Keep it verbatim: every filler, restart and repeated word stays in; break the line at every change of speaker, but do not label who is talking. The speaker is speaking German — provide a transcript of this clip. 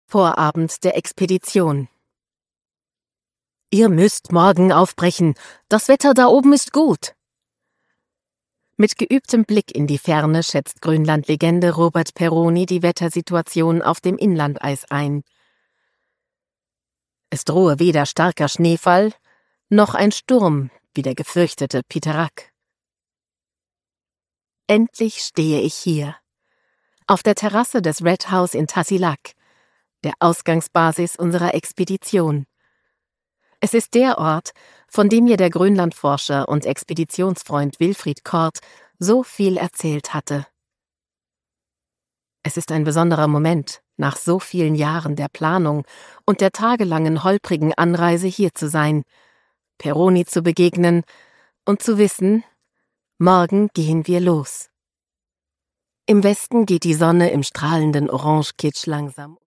Vorabend der Expedition. »Ihr müsst morgen aufbrechen. Das Wetter da oben ist gut.« Mit geübtem Blick in die Ferne schätzt Grönland-Legende Robert Peroni die Wettersituation auf dem Inlandeis ein. Es drohe weder starker Schneefall, noch ein Sturm, wie der gefürchtete Piterak. Endlich stehe ich hier, auf der Terrasse des Red House in Tasiilaq, der Ausgangsbasis unserer Expedition. Es ist der Ort, von dem mir der Grönlandforscher und Expeditionsfreund Wilfried Kort so viel erzählt hatte. Es ist ein besonderer Moment, nach so vielen Jahren der Planung und der tagelangen holprigen Anreise hier zu sein, Peroni zu begegnen und zu wissen, morgen gehen wir los. Im Westen geht die Sonne im strahlenden Orange-Kitsch langsam